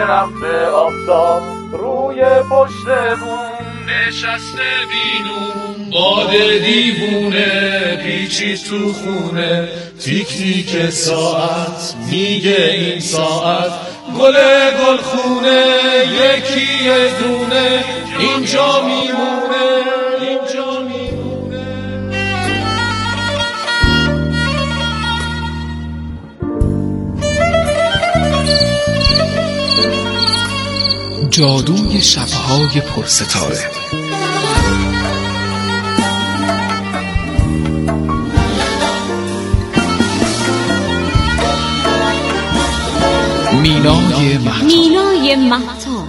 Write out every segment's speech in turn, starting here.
رفته آفتاب روی پشت بوم نشسته بینون باد دیوونه پیچید تو خونه تیک تیک ساعت میگه این ساعت گل خونه یکی یه دونه اینجا میمونه اینجا میمونه. جادوی شب‌های پرستاره. مینای مهتاب.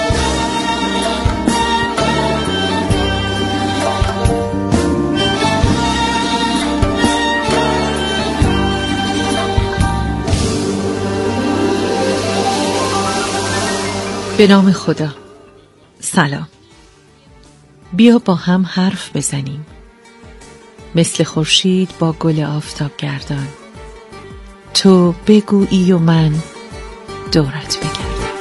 به نام خدا. سلام. بیا با هم حرف بزنیم، مثل خورشید با گل آفتاب گردان. تو بگویی و من دورت بگردم.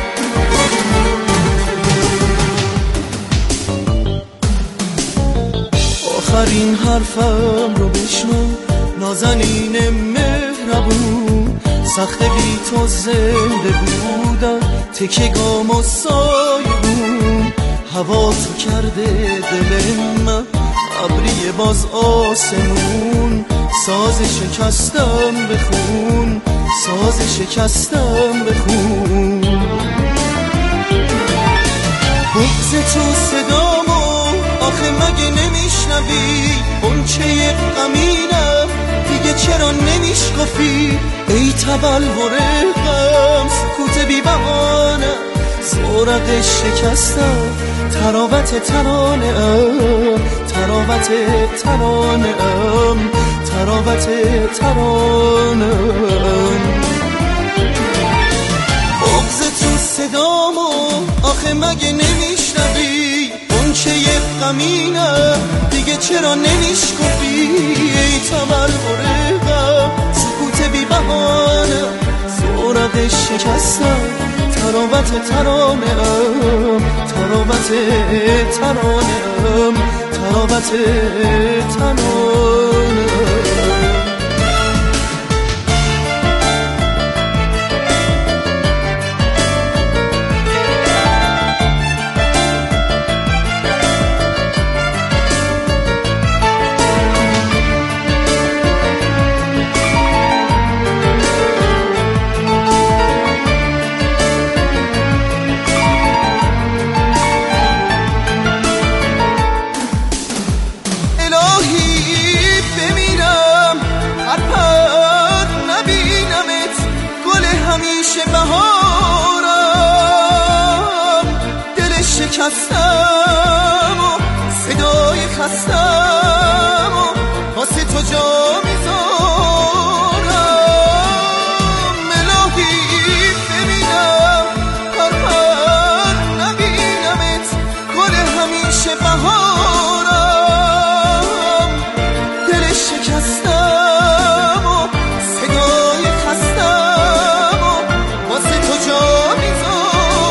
آخرین حرفم رو بشنو نازنین مهربون، سخت بی تو زنده بودن تکه گام و سایبون. هوا تو کرده دل من ابری باز آسمون، ساز شکستم بخون، ساز شکستم بخون. بغض تو صدامو آخه مگه نمیشنوی؟ غنچه غمینم دیگه چرا نمیشکافی؟ ای تبلور غم سکوت بی بهانه، زورق شکستم تراوت ترانه ام، تراوت ترانه ام، تراوت ترانه ام. بغض تو صدامو آخه مگه نمیشنوی؟ غنچه غمینم دیگه چرا نمیشکافی؟ ای تبلور غم سکوت بی بهانه، زورق شکستم تراوت ترانه ام، تراوت ترانه ام، تراوت ترانه ام. شکستم و صدای خستم و واسه تو جا میذارم. الهی ببینم پر نبینمت گل همیشه بهارم. دل شکستم و صدای خستم و واسه تو جا میذارم.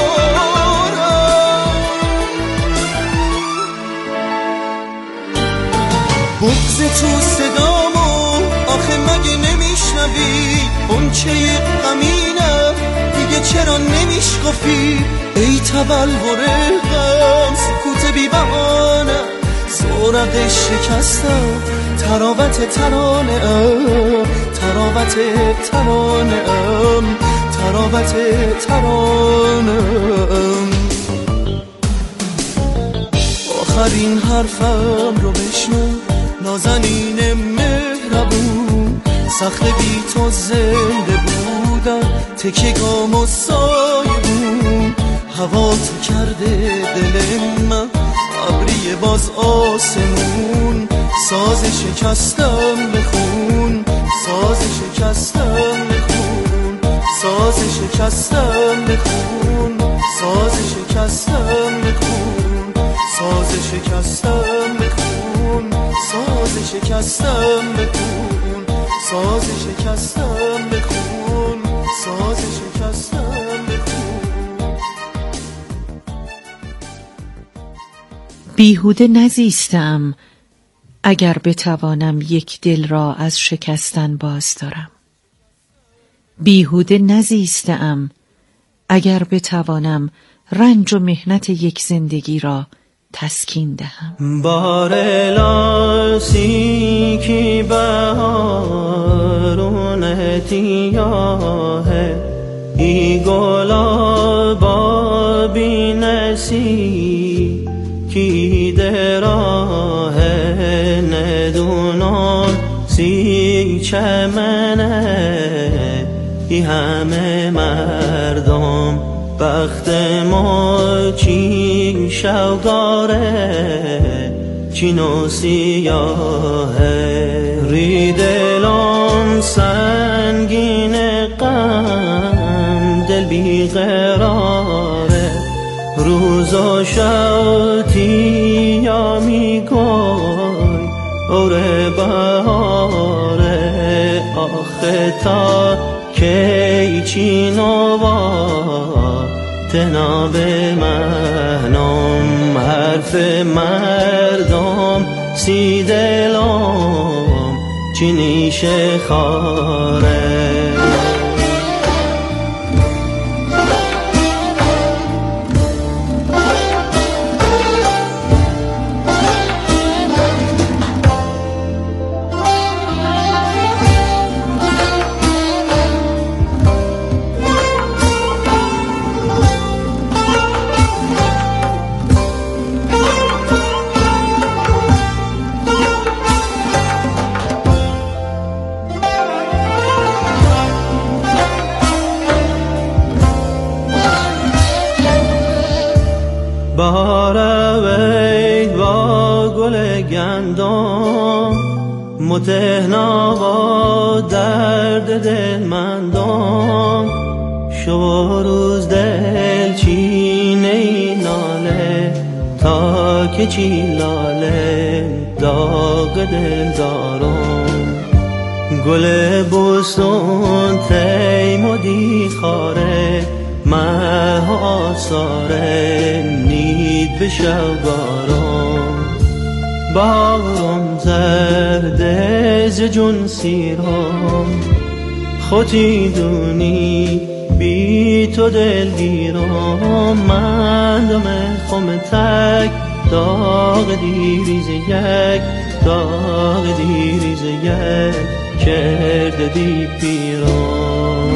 بغض تو صدامو آخه مگه نمیشنوی؟ غنچه غمینم دیگه چرا نمیشکافی؟ ای تبلور غم سکوت بی بهانه، زورق شکستم تراوت ترانه ام، تراوت ترانه ام، تراوت ترانه ام. آخرین حرفم رو بشنو نازنین مهربون، سخت بی تو زنده بودن تکه گام و سایبون. هوا تو کرده دل من ابری باز آسمون، ساز شکستم بخون، ساز شکستم بخون، ساز شکستم بخون، ساز شکستم بخون، ساز شکستم بخون، ساز شکستم بخون، ساز شکستم بخون، ساز شکستم بخون. بیهوده نزیستم اگر بتوانم یک دل را از شکستن باز دارم. بیهوده نزیستم اگر بتوانم رنج و محنت یک زندگی را تسکین دهم. بارلاسی کی بهارون تیاه ای گلابا بی نسی کی دراه ندونان سی چمنه ای همه مردم بخت ما چی شوگاره چی نو سیاهه ری دلم سنگین غم دل بی قراره روز و شب تیا می گوی اوره بهاره آخه تا کی چی نوا تنا به مهنم حرف مردم سی دلم چی نیشه خاره بهاره با گل گندم متهنا با درد دل مندم شب روز دل چینه ناله تا که چی لاله داغ دل دارم گل بوستون تیمودی خاره مه آثاره نید به شوگارم باغم زرده ز جون سیرم خودی دونی بی تو دلگیرم مندم خم تک داغ دیریز یک داغ دیریز یک کرده دی پیرم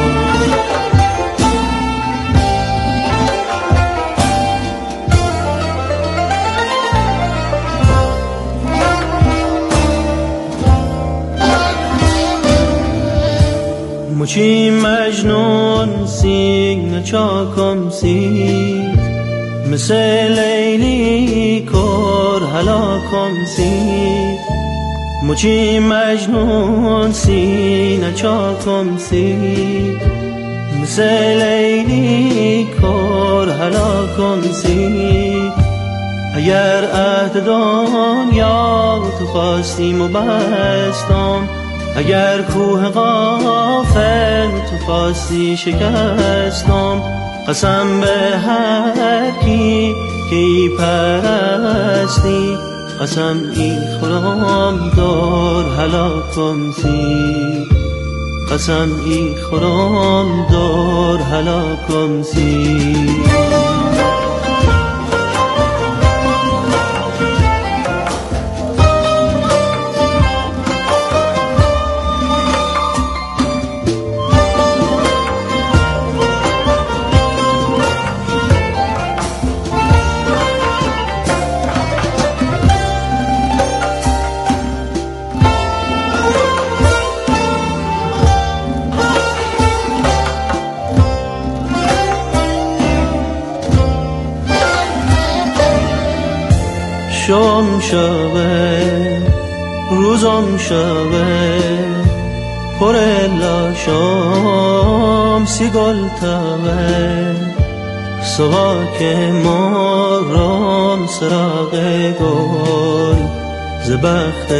مچی مجنون سیگ چاکم سید مثل لیلی کر هلاکم سید مچی مجنون سیگ چاکم سید مثل لیلی کر هلاکم سید اگر عهد دنیا تو خواستیم و بستم اگر کوه غافل تو خواستی شکستم قسم به هر کی که پرستی قسم ای خورم دور هلاکم سی قسم ای خورم دور هلاکم سی شام شبه روزم شبه پر لاشام سی گل تبه سواک مارم سراغ گل ز بخت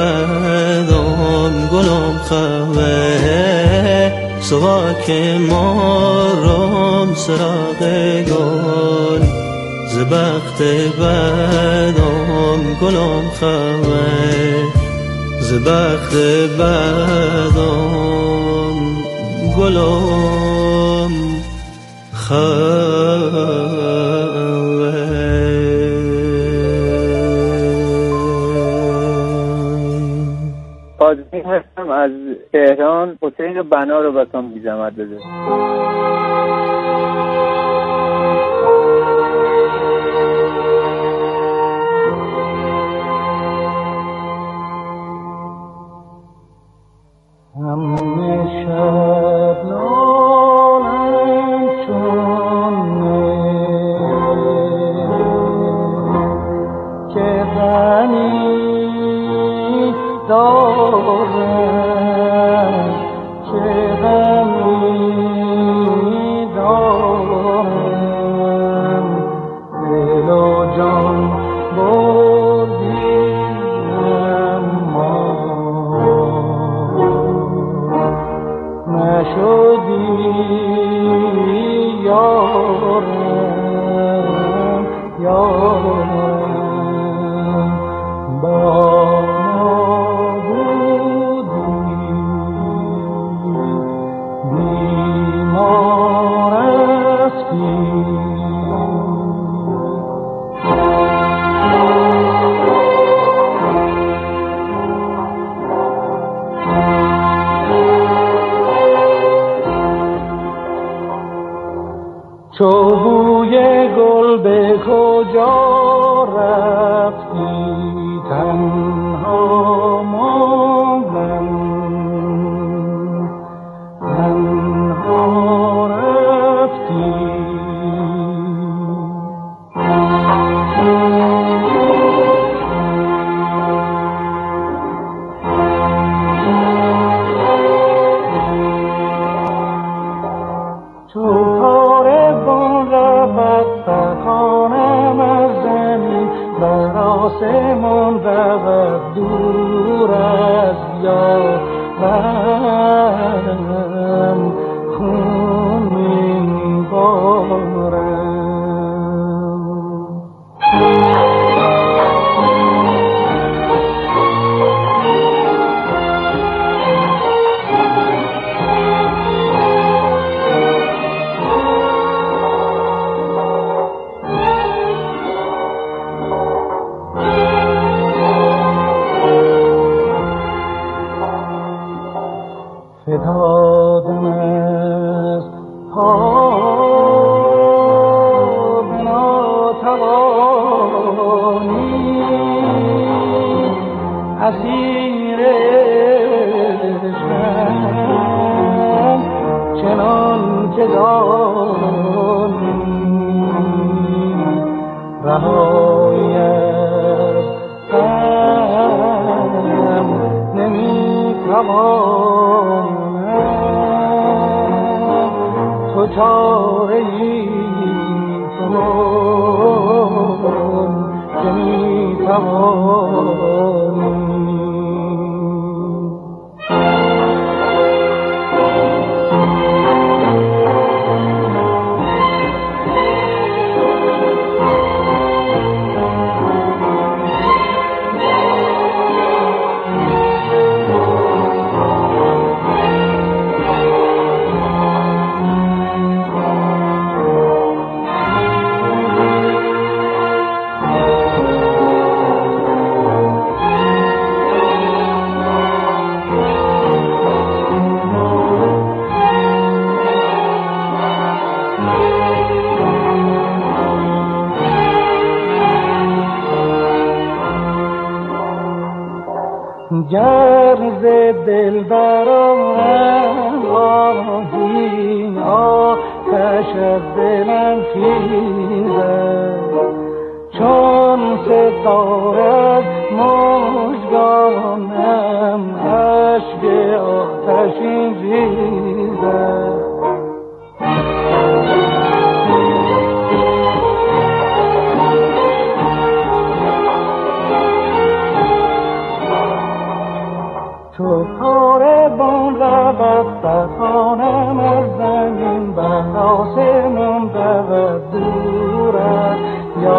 بدم گلم خوه سواک مارم سراغ گل ز بخت بدم گلم خبر، ز بخت بدم گلم آزمین هستم از تهران. حسین بنا رو بسام بی زحمت بده. چو بوی گل به کجا رفتی تنها ماندم، تنها رفتی. آسمان رود دور از یارم، خون می‌بارم. فتادم از پا به ناتوانی، اسیر عشقم چنان که دانی، رهایی از غم نمی‌توانم. تو چاره‌ای کن که می‌توانی. گر ز دلبرم آهی آتش از دلم خیزد، چون ستاره مژگانم اشک آتشین ریزد. تو کاروان رود بخانم از زمین، بر آسمان رود دور از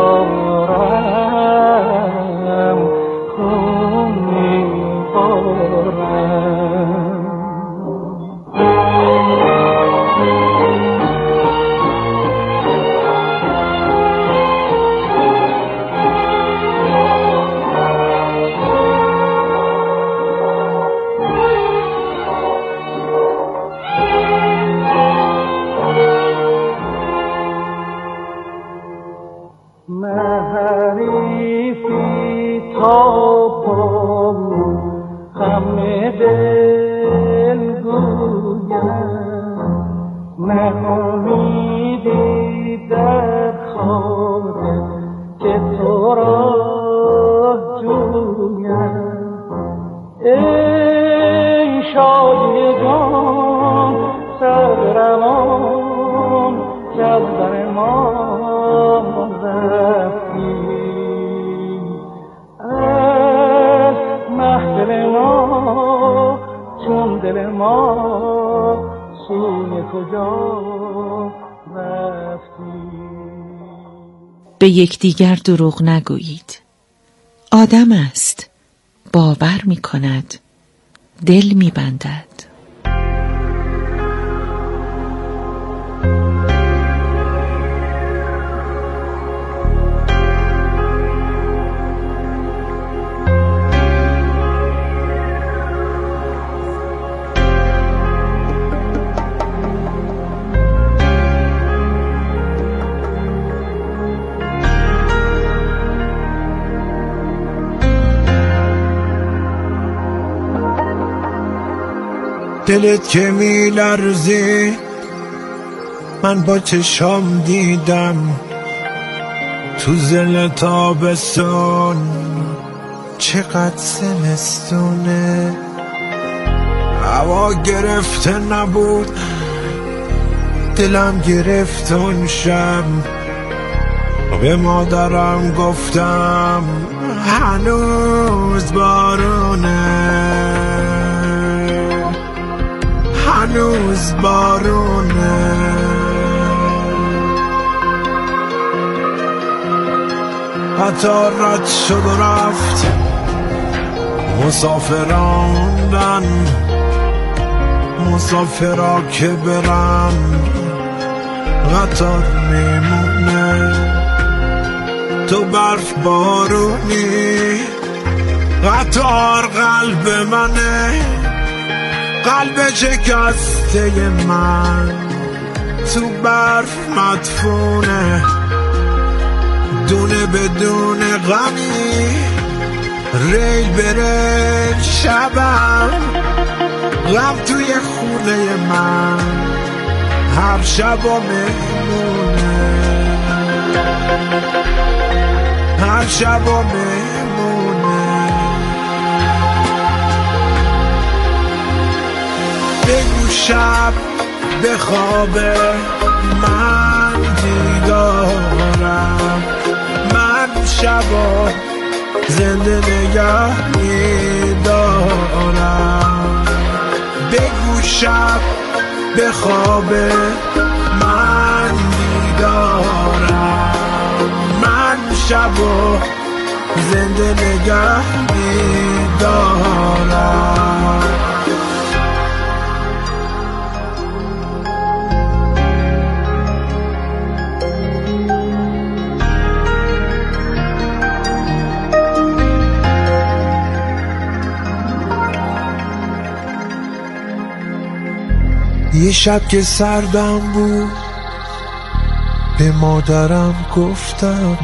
تا پا غم دل گویم نه امیدی در خاطر که تو را جویم ای شادی جان سرروان از در ما رفتی از محفل ما چون دل ما سوی کجا رفتی. به یکدیگر دروغ نگویید. آدم است، باور می کند، دل می بندد. دلت که می لرزی من با چشام دیدم تو زل تابستون چقدر زمستونه هوا گرفته نبود دلم گرفت اون شب به مادرم گفتم هنوز بارونه هنوز بارونه قطار رد شد و رفت مسافراندن مسافرا که برن قطار میمونه تو برف بارونی قطار قلب منه قلب شکسته من تو برف مدفونه دونه بدون غمی ریل به ریل شبم غم توی خونه من هر شب و مهمونه هر شب و مهمونه بگو شب به خواب من دیدارم من شبا زنده نگه میدارم بگو شب به خواب من دیدارم من شبا زنده نگه میدارم یه شب که سردم بود به مادرم گفتم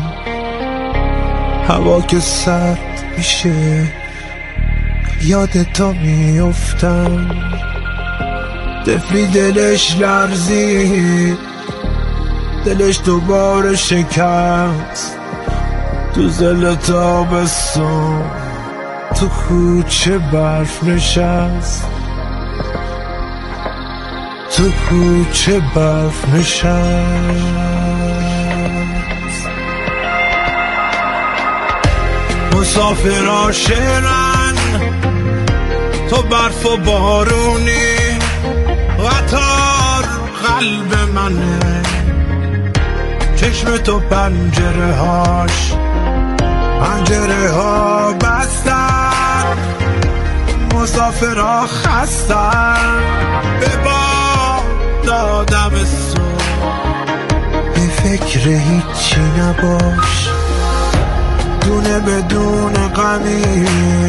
هوا که سرد میشه یاد تو میافتم طفلی دلش لرزید دلش دوباره شکست تو زل تابستون تو کوچه برف نشست تو کوچه برف نشست مسافرها شعرن تو برف و بارونی قطار قلب منه چشم تو پنجره ها بستن مسافرها خستن به دادم سو به فکر هیچی نباش دونه بدون غمی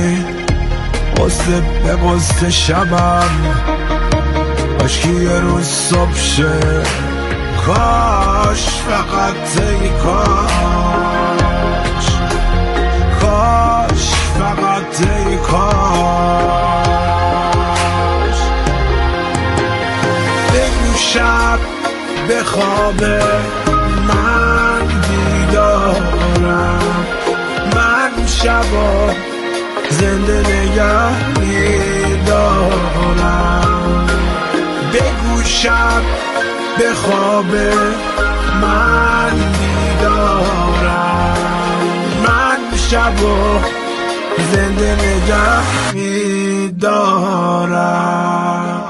قصه به قصه شبم کاش که یه روز صبح شه کاش فقط ای کاش خواب من بیدارم، من شبا زنده نگه می‌دارم. بگو شب به خواب من بیدارم، من شبا زنده نگه می‌دارم.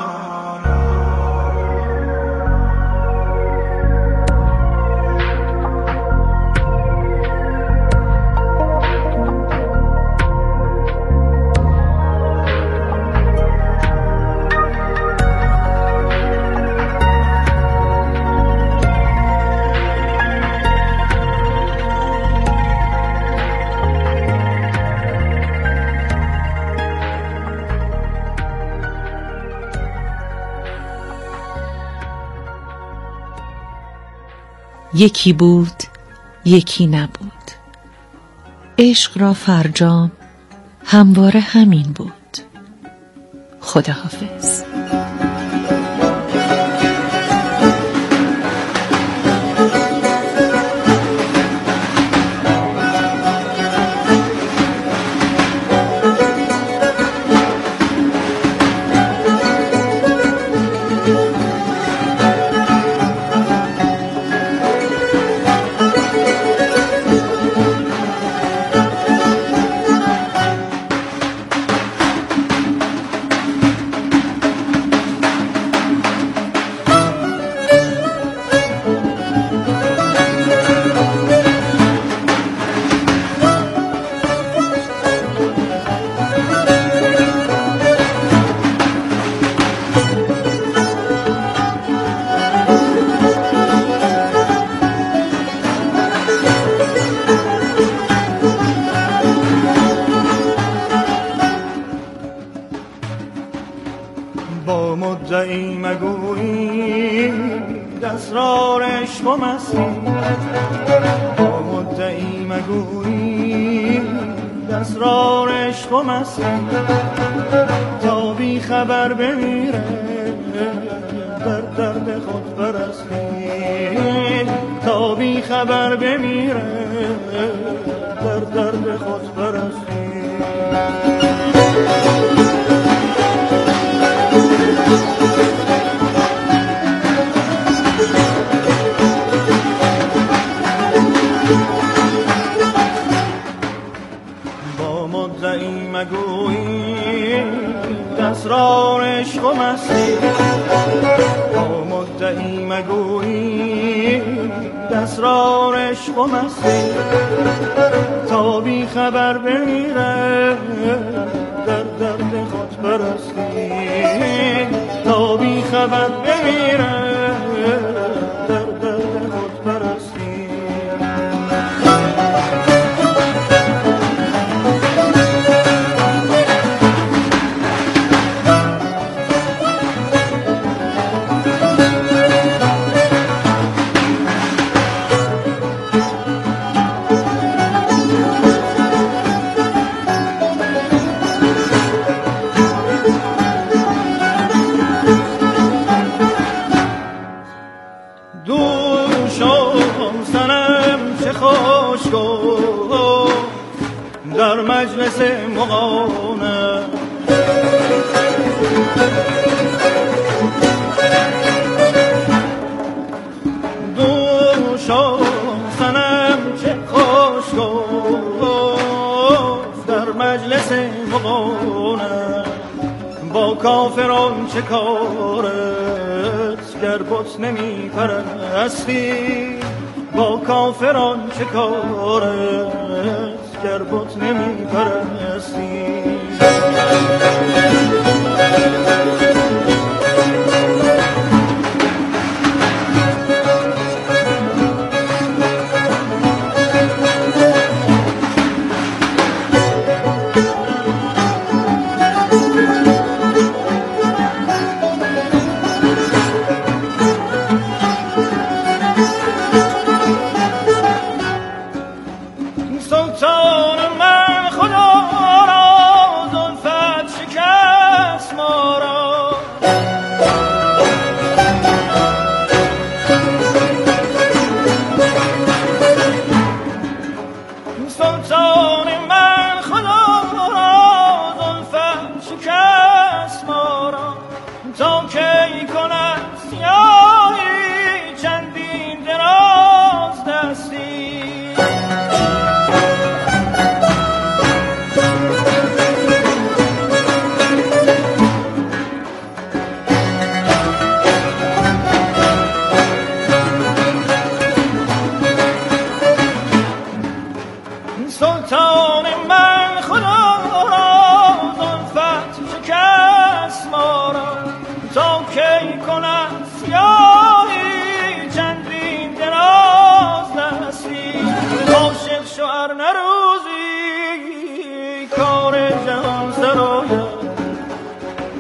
یکی بود یکی نبود، عشق را فرجام همواره همین بود. خداحافظ. با مدعی مگویی اسرار عشق و مستی، با مدعی مگویی اسرار عشق و مستی، تا بی خبر بمیره در درد خود پرستی، تا بی خبر بمیره در درد خود پرستی. با مدعی مگویی اسرار عشق و مستی، با مدعی مگویی اسرار عشق و مستی، تا بی خبر بمیره در درد خود پرستی، تا بی خبر بمیره در درد خود پرستی. در مجلس مغانه دوشم سنم چه خوش گفت، در مجلس مغانه با کافران چه کارت گر بت نمی پرستی، با کافران چه کارت گر بت نمی پرستی. سلطان من خدا را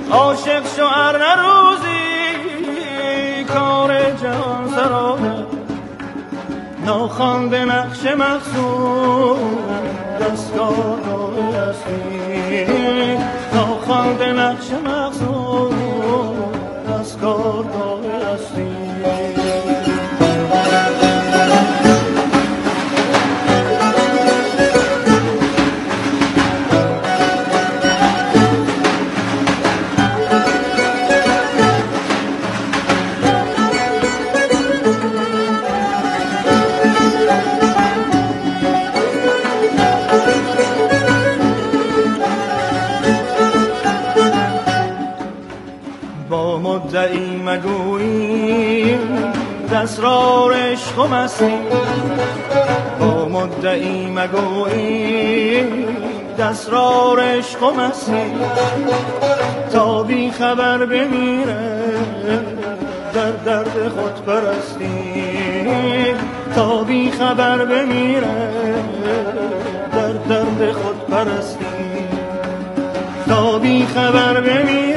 عاشق شو ار نروزی کار جهان سرانه ناخوانده نقش مقصود دستگاه هستی ناخوانده نقش مقصود دستگاه هستی مدعی مگویی دسترار عشق و مستی با مدعی مگویی دسترار عشق و مستی تا بی خبر بمیره در درد خود پرستی تا بی خبر بمیره در درد خود پرستی تا بی خبر بمیره